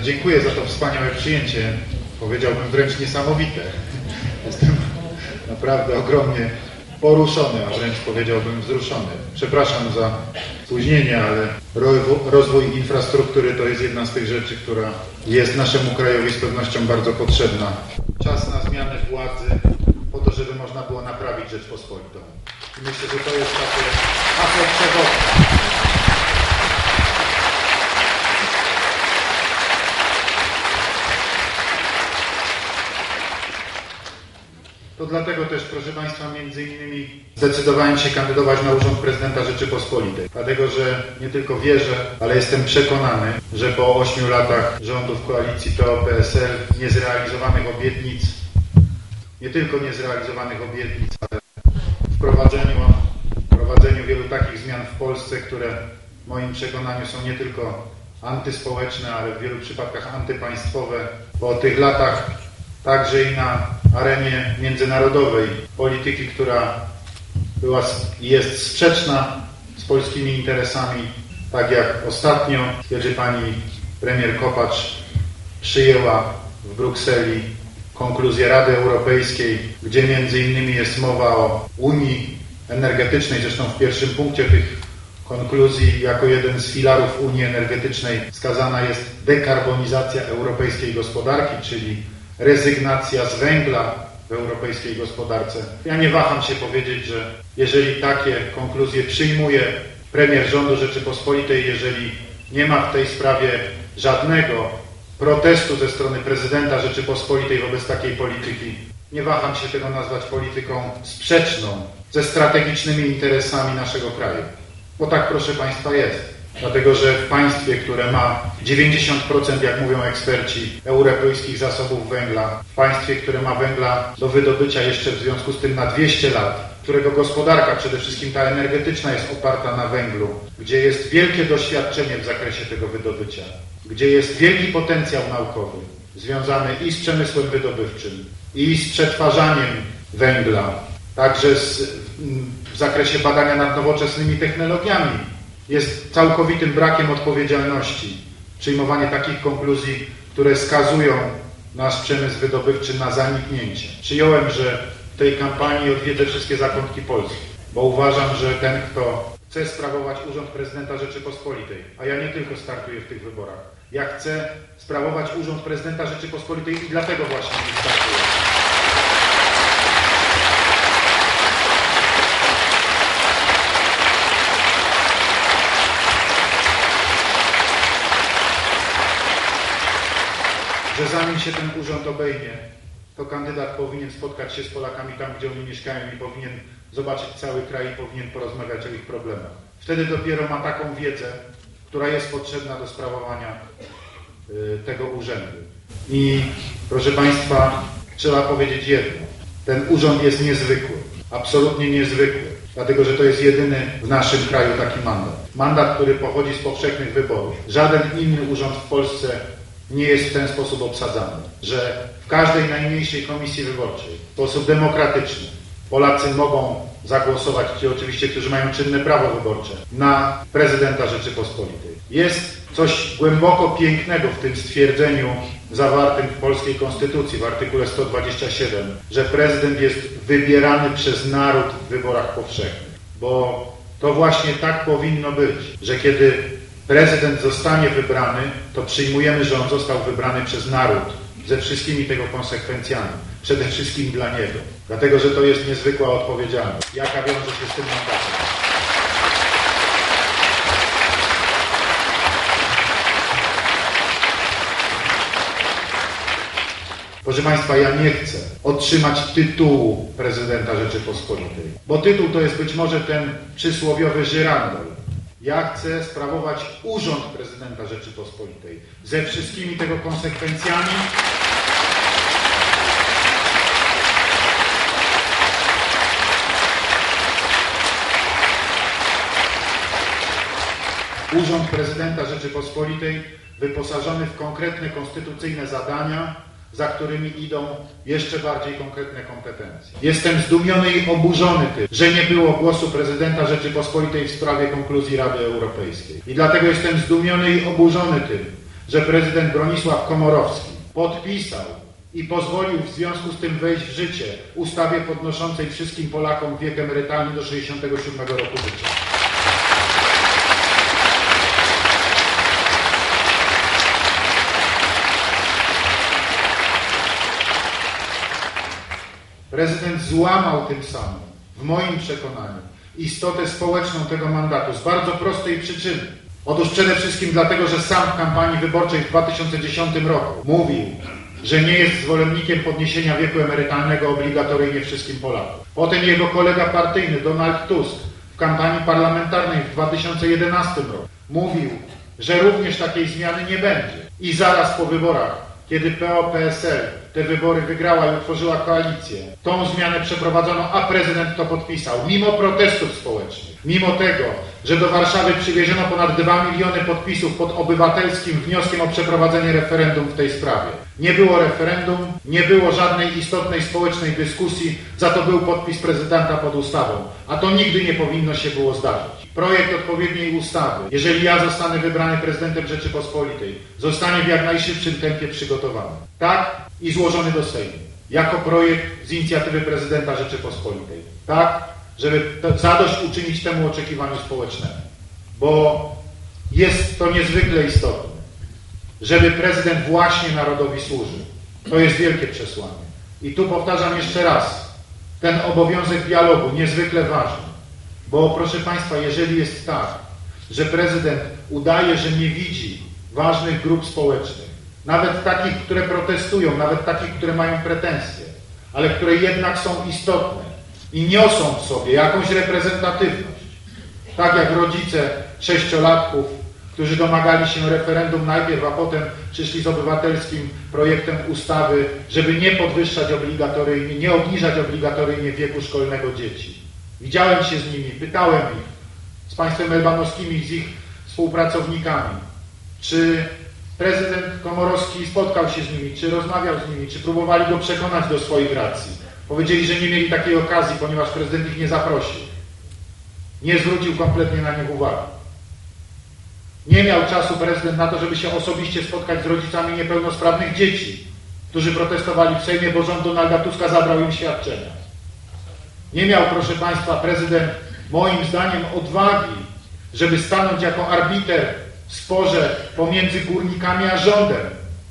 Dziękuję za to wspaniałe przyjęcie. Powiedziałbym wręcz niesamowite. Jestem naprawdę ogromnie poruszony, a wręcz powiedziałbym wzruszony. Przepraszam za spóźnienie, ale rozwój infrastruktury to jest jedna z tych rzeczy, która jest naszemu krajowi z pewnością bardzo potrzebna. Czas na zmianę władzy po to, żeby można było naprawić Rzeczpospolitą. I myślę, że to jest takie hasło przewodnie. To dlatego też, proszę Państwa, między innymi zdecydowałem się kandydować na urząd prezydenta Rzeczypospolitej. Dlatego, że nie tylko wierzę, ale jestem przekonany, że po 8 latach rządów koalicji PO-PSL niezrealizowanych obietnic, nie tylko niezrealizowanych obietnic, ale wprowadzeniu wielu takich zmian w Polsce, które w moim przekonaniu są nie tylko antyspołeczne, ale w wielu przypadkach antypaństwowe. Po tych latach także i na arenie międzynarodowej polityki, która była i jest sprzeczna z polskimi interesami, tak jak ostatnio, kiedy pani premier Kopacz przyjęła w Brukseli konkluzję Rady Europejskiej, gdzie między innymi jest mowa o Unii Energetycznej. Zresztą w pierwszym punkcie tych konkluzji jako jeden z filarów Unii Energetycznej wskazana jest dekarbonizacja europejskiej gospodarki, czyli rezygnacja z węgla w europejskiej gospodarce. Ja nie waham się powiedzieć, że jeżeli takie konkluzje przyjmuje premier rządu Rzeczypospolitej, jeżeli nie ma w tej sprawie żadnego protestu ze strony prezydenta Rzeczypospolitej wobec takiej polityki, nie waham się tego nazwać polityką sprzeczną ze strategicznymi interesami naszego kraju. Bo tak, proszę Państwa, jest. Dlatego, że w państwie, które ma 90%, jak mówią eksperci, europejskich zasobów węgla, w państwie, które ma węgla do wydobycia jeszcze w związku z tym na 200 lat, którego gospodarka, przede wszystkim ta energetyczna, jest oparta na węglu, gdzie jest wielkie doświadczenie w zakresie tego wydobycia, gdzie jest wielki potencjał naukowy związany i z przemysłem wydobywczym, i z przetwarzaniem węgla, także w zakresie badania nad nowoczesnymi technologiami. Jest całkowitym brakiem odpowiedzialności przyjmowanie takich konkluzji, które skazują nasz przemysł wydobywczy na zaniknięcie. Przyjąłem, że w tej kampanii odwiedzę wszystkie zakątki Polski, bo uważam, że ten, kto chce sprawować urząd prezydenta Rzeczypospolitej, a ja nie tylko startuję w tych wyborach, ja chcę sprawować urząd prezydenta Rzeczypospolitej i dlatego właśnie startuję. Że zanim się ten urząd obejmie, to kandydat powinien spotkać się z Polakami tam, gdzie oni mieszkają i powinien zobaczyć cały kraj i powinien porozmawiać o ich problemach. Wtedy dopiero ma taką wiedzę, która jest potrzebna do sprawowania tego urzędu. I proszę Państwa, trzeba powiedzieć jedno. Ten urząd jest niezwykły, absolutnie niezwykły, dlatego że to jest jedyny w naszym kraju taki mandat. Mandat, który pochodzi z powszechnych wyborów. Żaden inny urząd w Polsce nie jest w ten sposób obsadzany, że w każdej najmniejszej komisji wyborczej w sposób demokratyczny Polacy mogą zagłosować, ci oczywiście, którzy mają czynne prawo wyborcze, na prezydenta Rzeczypospolitej. Jest coś głęboko pięknego w tym stwierdzeniu zawartym w polskiej konstytucji w artykule 127, że prezydent jest wybierany przez naród w wyborach powszechnych, bo to właśnie tak powinno być, że kiedy prezydent zostanie wybrany, to przyjmujemy, że on został wybrany przez naród ze wszystkimi tego konsekwencjami. Przede wszystkim dla niego. Dlatego, że to jest niezwykła odpowiedzialność, jaka wiąże się z tym mandatem. Proszę Państwa, ja nie chcę otrzymać tytułu prezydenta Rzeczypospolitej, bo tytuł to jest być może ten przysłowiowy żyrandol. Ja chcę sprawować urząd prezydenta Rzeczypospolitej ze wszystkimi tego konsekwencjami. Urząd prezydenta Rzeczypospolitej wyposażony w konkretne konstytucyjne zadania, za którymi idą jeszcze bardziej konkretne kompetencje. Jestem zdumiony i oburzony tym, że nie było głosu prezydenta Rzeczypospolitej w sprawie konkluzji Rady Europejskiej. I dlatego jestem zdumiony i oburzony tym, że prezydent Bronisław Komorowski podpisał i pozwolił w związku z tym wejść w życie ustawie podnoszącej wszystkim Polakom wiek emerytalny do 67 roku życia. Prezydent złamał tym samym, w moim przekonaniu, istotę społeczną tego mandatu z bardzo prostej przyczyny. Otóż przede wszystkim dlatego, że sam w kampanii wyborczej w 2010 roku mówił, że nie jest zwolennikiem podniesienia wieku emerytalnego obligatoryjnie wszystkim Polakom. Potem jego kolega partyjny Donald Tusk w kampanii parlamentarnej w 2011 roku mówił, że również takiej zmiany nie będzie. I zaraz po wyborach, kiedy PO-PSL te wybory wygrała i utworzyła koalicję, tą zmianę przeprowadzono, a prezydent to podpisał, mimo protestów społecznych, mimo tego, że do Warszawy przywieziono ponad 2 miliony podpisów pod obywatelskim wnioskiem o przeprowadzenie referendum w tej sprawie. Nie było referendum, nie było żadnej istotnej społecznej dyskusji, za to był podpis prezydenta pod ustawą, a to nigdy nie powinno się było zdarzyć. Projekt odpowiedniej ustawy, jeżeli ja zostanę wybrany prezydentem Rzeczypospolitej, zostanie w jak najszybszym tempie przygotowany. Tak i złożony do Sejmu. Jako projekt z inicjatywy prezydenta Rzeczypospolitej. Tak, żeby zadośćuczynić temu oczekiwaniu społecznemu. Bo jest to niezwykle istotne, żeby prezydent właśnie narodowi służył. To jest wielkie przesłanie. I tu powtarzam jeszcze raz, ten obowiązek dialogu niezwykle ważny. Bo proszę Państwa, jeżeli jest tak, że prezydent udaje, że nie widzi ważnych grup społecznych, nawet takich, które protestują, nawet takich, które mają pretensje, ale które jednak są istotne i niosą w sobie jakąś reprezentatywność, tak jak rodzice 6-latków, którzy domagali się referendum najpierw, a potem przyszli z obywatelskim projektem ustawy, żeby nie podwyższać obligatoryjnie, nie obniżać obligatoryjnie wieku szkolnego dzieci. Widziałem się z nimi, pytałem ich, z państwem elbanowskimi, z ich współpracownikami, czy prezydent Komorowski spotkał się z nimi, czy rozmawiał z nimi, czy próbowali go przekonać do swoich racji. Powiedzieli, że nie mieli takiej okazji, ponieważ prezydent ich nie zaprosił. Nie zwrócił kompletnie na nich uwagi. Nie miał czasu prezydent na to, żeby się osobiście spotkać z rodzicami niepełnosprawnych dzieci, którzy protestowali w Sejmie, bo rząd Donalda Tuska zabrał im świadczenia. Nie miał, proszę Państwa, prezydent, moim zdaniem, odwagi, żeby stanąć jako arbiter w sporze pomiędzy górnikami a rządem,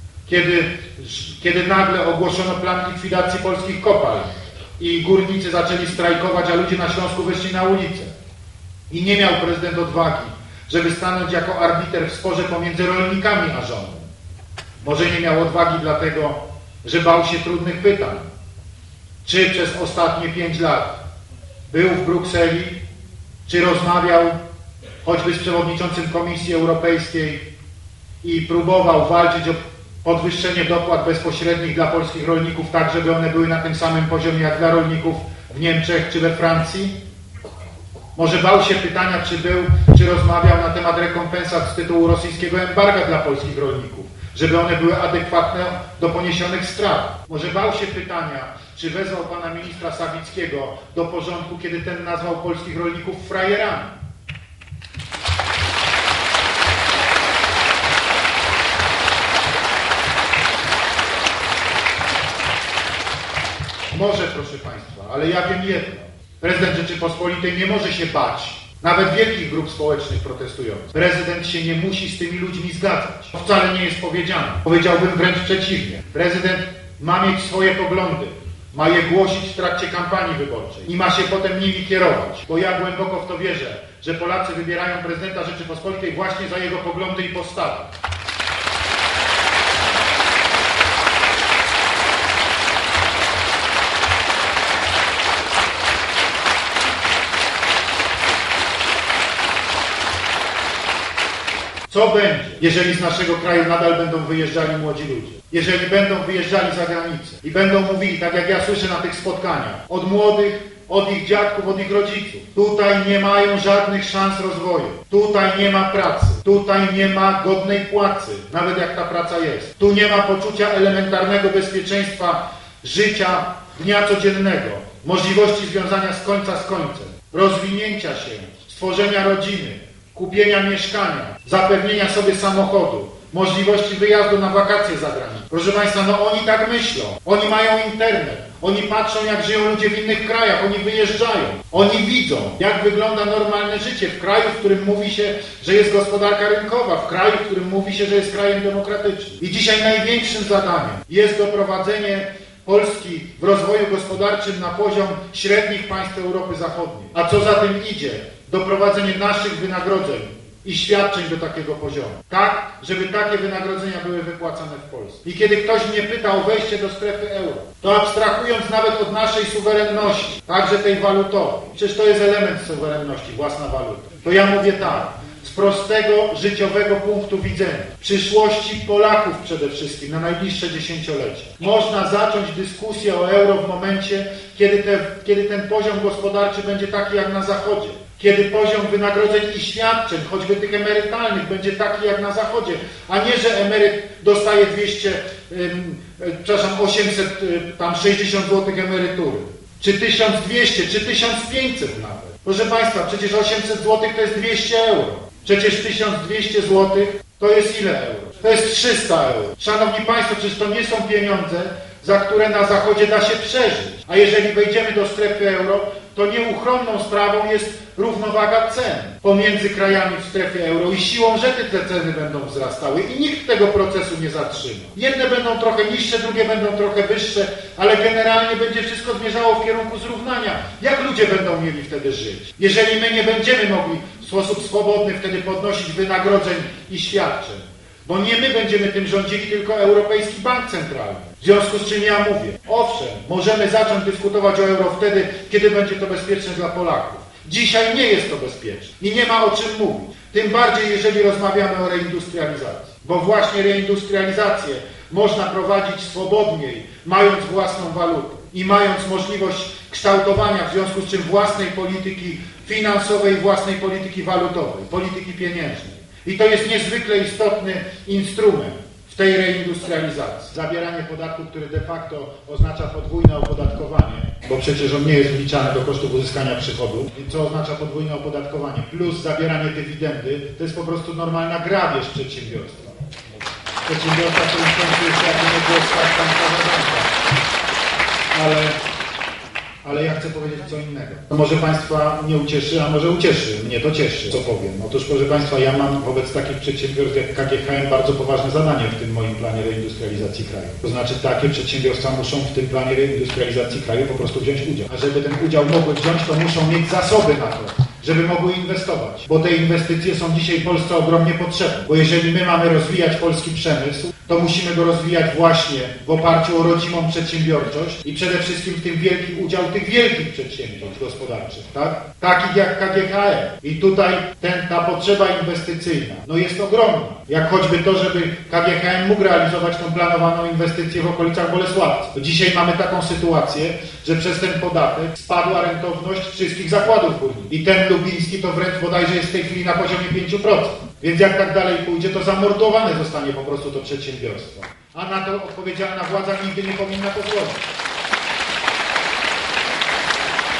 kiedy nagle ogłoszono plan likwidacji polskich kopalń i górnicy zaczęli strajkować, a ludzie na Śląsku wyszli na ulicę. I nie miał prezydent odwagi, żeby stanąć jako arbiter w sporze pomiędzy rolnikami a rządem. Może nie miał odwagi dlatego, że bał się trudnych pytań. Czy przez ostatnie 5 lat był w Brukseli, czy rozmawiał choćby z przewodniczącym Komisji Europejskiej i próbował walczyć o podwyższenie dopłat bezpośrednich dla polskich rolników, tak żeby one były na tym samym poziomie jak dla rolników w Niemczech czy we Francji? Może bał się pytania, czy rozmawiał na temat rekompensat z tytułu rosyjskiego embarga dla polskich rolników, żeby one były adekwatne do poniesionych strat. Może bał się pytania, czy wezwał pana ministra Sawickiego do porządku, kiedy ten nazwał polskich rolników frajerami. Może, proszę Państwa, ale ja wiem jedno. Prezydent Rzeczypospolitej nie może się bać nawet wielkich grup społecznych protestujących. Prezydent się nie musi z tymi ludźmi zgadzać. To wcale nie jest powiedziane. Powiedziałbym wręcz przeciwnie. Prezydent ma mieć swoje poglądy. Ma je głosić w trakcie kampanii wyborczej i ma się potem nimi kierować. Bo ja głęboko w to wierzę, że Polacy wybierają prezydenta Rzeczypospolitej właśnie za jego poglądy i postawy. Co będzie, jeżeli z naszego kraju nadal będą wyjeżdżali młodzi ludzie? Jeżeli będą wyjeżdżali za granicę i będą mówili, tak jak ja słyszę na tych spotkaniach, od młodych, od ich dziadków, od ich rodziców. Tutaj nie mają żadnych szans rozwoju. Tutaj nie ma pracy. Tutaj nie ma godnej płacy, nawet jak ta praca jest. Tu nie ma poczucia elementarnego bezpieczeństwa życia dnia codziennego, możliwości związania z końca z końcem, rozwinięcia się, stworzenia rodziny, kupienia mieszkania, zapewnienia sobie samochodu, możliwości wyjazdu na wakacje za granicę. Proszę Państwa, no oni tak myślą. Oni mają internet. Oni patrzą, jak żyją ludzie w innych krajach. Oni wyjeżdżają. Oni widzą, jak wygląda normalne życie w kraju, w którym mówi się, że jest gospodarka rynkowa, w kraju, w którym mówi się, że jest krajem demokratycznym. I dzisiaj największym zadaniem jest doprowadzenie Polski w rozwoju gospodarczym na poziom średnich państw Europy Zachodniej. A co za tym idzie? Doprowadzenie naszych wynagrodzeń i świadczeń do takiego poziomu. Tak, żeby takie wynagrodzenia były wypłacane w Polsce. I kiedy ktoś mnie pyta o wejście do strefy euro, to abstrahując nawet od naszej suwerenności, także tej walutowej, przecież to jest element suwerenności, własna waluta, to ja mówię tak, z prostego, życiowego punktu widzenia, przyszłości Polaków przede wszystkim na najbliższe dziesięciolecie. Można zacząć dyskusję o euro w momencie, kiedy ten poziom gospodarczy będzie taki jak na Zachodzie. Kiedy poziom wynagrodzeń i świadczeń, choćby tych emerytalnych, będzie taki jak na Zachodzie, a nie, że emeryt dostaje 860 zł emerytury, czy 1200, czy 1500 nawet. Proszę Państwa, przecież 800 zł to jest 200 euro. Przecież 1200 zł to jest ile euro? To jest 300 euro. Szanowni Państwo, przecież to nie są pieniądze, za które na Zachodzie da się przeżyć. A jeżeli wejdziemy do strefy euro, to nieuchronną sprawą jest równowaga cen pomiędzy krajami w strefie euro i siłą rzeczy te ceny będą wzrastały i nikt tego procesu nie zatrzyma. Jedne będą trochę niższe, drugie będą trochę wyższe, ale generalnie będzie wszystko zmierzało w kierunku zrównania. Jak ludzie będą mieli wtedy żyć? Jeżeli my nie będziemy mogli w sposób swobodny wtedy podnosić wynagrodzeń i świadczeń, bo nie my będziemy tym rządzili, tylko Europejski Bank Centralny. W związku z czym ja mówię, owszem, możemy zacząć dyskutować o euro wtedy, kiedy będzie to bezpieczne dla Polaków. Dzisiaj nie jest to bezpieczne i nie ma o czym mówić. Tym bardziej, jeżeli rozmawiamy o reindustrializacji. Bo właśnie reindustrializację można prowadzić swobodniej, mając własną walutę i mając możliwość kształtowania, w związku z czym własnej polityki finansowej, własnej polityki walutowej, polityki pieniężnej. I to jest niezwykle istotny instrument w tej reindustrializacji. Zabieranie podatku, który de facto oznacza podwójne opodatkowanie, bo przecież on nie jest wliczany do kosztów uzyskania przychodu, co oznacza podwójne opodatkowanie, plus zabieranie dywidendy, to jest po prostu normalna grabież przedsiębiorstwa. Przedsiębiorstwa, którym często jeszcze jakby nie było stać państwowa banka. Ale ja chcę powiedzieć co innego. To może Państwa nie ucieszy, a może ucieszy. Mnie to cieszy, co powiem. Otóż, proszę Państwa, ja mam wobec takich przedsiębiorstw jak KGHM bardzo poważne zadanie w tym moim planie reindustrializacji kraju. To znaczy takie przedsiębiorstwa muszą w tym planie reindustrializacji kraju po prostu wziąć udział. A żeby ten udział mogły wziąć, to muszą mieć zasoby na to, żeby mogły inwestować. Bo te inwestycje są dzisiaj Polsce ogromnie potrzebne. Bo jeżeli my mamy rozwijać polski przemysł, to musimy go rozwijać właśnie w oparciu o rodzimą przedsiębiorczość i przede wszystkim w tym wielki udział tych wielkich przedsiębiorstw gospodarczych, tak? Takich jak KGHM. I tutaj ta potrzeba inwestycyjna, no jest ogromna. Jak choćby to, żeby KGHM mógł realizować tą planowaną inwestycję w okolicach Bolesławca. Dzisiaj mamy taką sytuację, że przez ten podatek spadła rentowność wszystkich zakładów górniczych. I ten lubiński to wręcz bodajże jest w tej chwili na poziomie 5%. Więc jak tak dalej pójdzie, to zamordowane zostanie po prostu to przedsiębiorstwo. A na to odpowiedzialna władza nigdy nie powinna pozwolić.